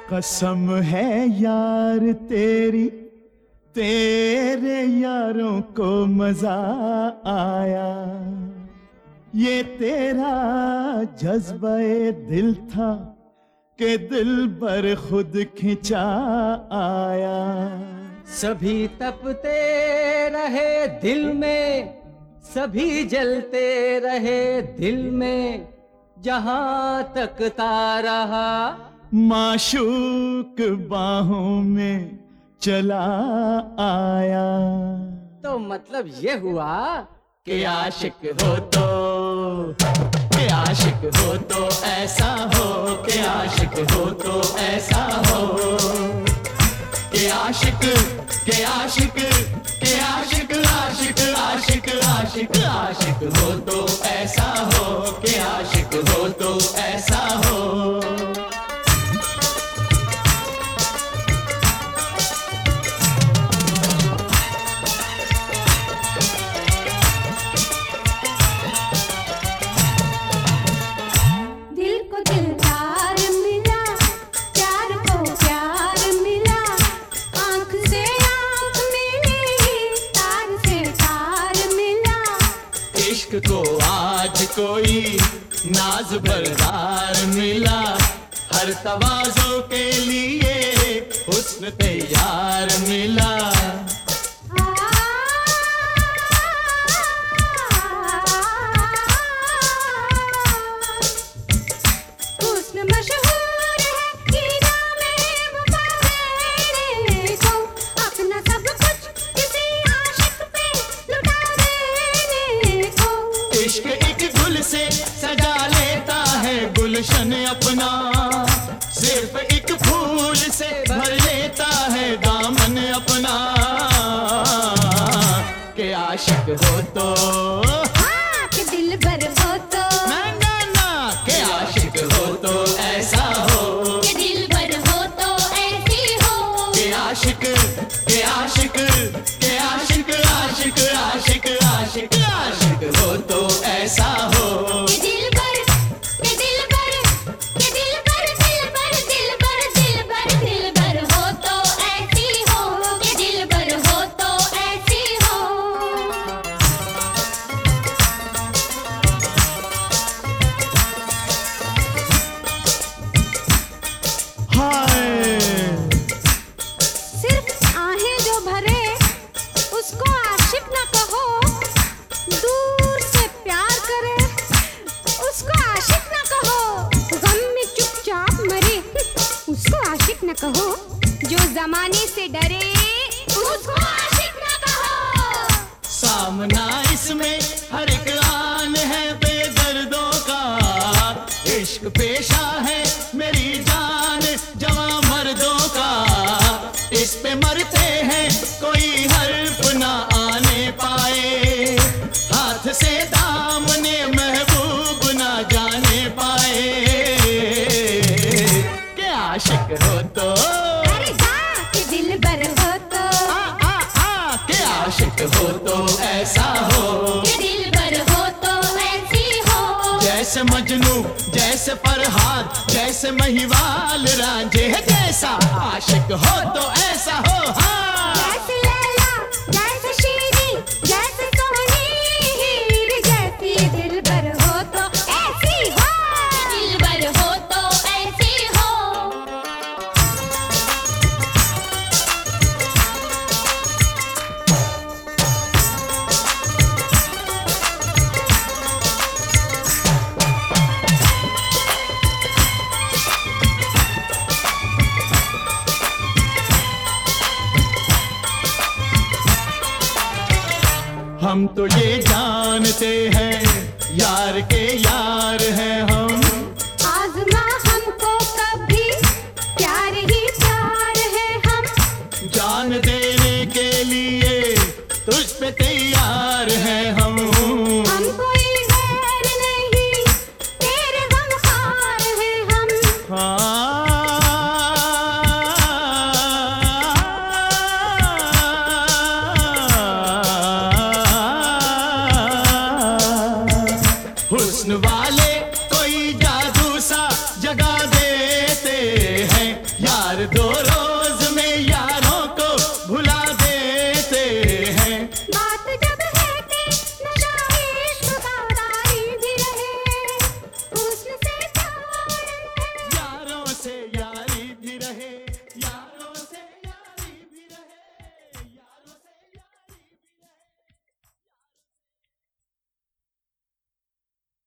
कसम है यार तेरी, तेरे यारों को मजा आया। ये तेरा जज्बे दिल था कि दिल पर खुद खिंचा आया। सभी तपते रहे दिल में, सभी जलते रहे दिल में, जहां तकता रहा माशूक बाहों में चला आया। तो मतलब ये हुआ कि आशिक हो तो, कि आशिक हो तो ऐसा हो, कि आशिक हो तो ऐसा हो, कि आशिक, कि आशिक, कि आशिक, आशिक, आशिक, आशिक, आशिक हो तो ऐसा हो, कि आशिक हो तो ऐसा हो। इश्क को आज कोई नाज बरदार मिला, हर तवाज़ो के लिए हुस्न तैयार मिला। हुस्न मशहूर है कि जामे मुकाबले को, अपना सब कुछ किसी आशिक पे लुटा देने को। इश्क एक गुल से सजा लेता है गुलशन अपना, सिर्फ एक फूल से भर लेता है दामन अपना। के आशिक हो तो, हाँ, कि दिलबर हो तो, ना ना ना, के आशिक हो तो ऐसा हो, कि दिलबर हो तो ऐसी हो। के आशिक, के आशिक, के आशिक, आशिक, आशिक, आशिक, आशिक हो तो ऐसा हो। कि दिलबर, कि दिलबर, कि दिलबर, दिलबर, दिलबर, दिलबर, दिलबर हो तो ऐसी हो, कि दिलबर हो तो ऐसी हो। हाय सिर्फ आहें जो भरे उसको आशिक न कहो, दूर से प्यार करे उसको आशिक न कहो, गम में चुपचाप मरे उसको आशिक न कहो, जो जमाने से डरे उसको आशिक न कहो। सामना इसमें हर एक आन है बेदर्दों का, इश्क पेशा है मेरी जान जवां मर्दों का। इस पे मरते हैं कोई हर्फ ना आने पाए, हाथ से दामने महबूब ना जाने पाए। के आशिक हो तो, अरे जा कि दिलबर हो तो, के आशिक हो तो ऐसा हो, कि दिलबर हो तो ऐसी हो। जैसे मजनू जैसे फरहाद जैसे महिवाल रांझे जैसा आशिक हो तो ऐसा हो। हाँ जैसे लैला जैसे शीरी जैसे सोहनी हीर जैसी, दिलबर हो तो ऐसी हो, दिलबर हो तो ऐसी हो। हम तो ये जानते हैं यार के यार हैं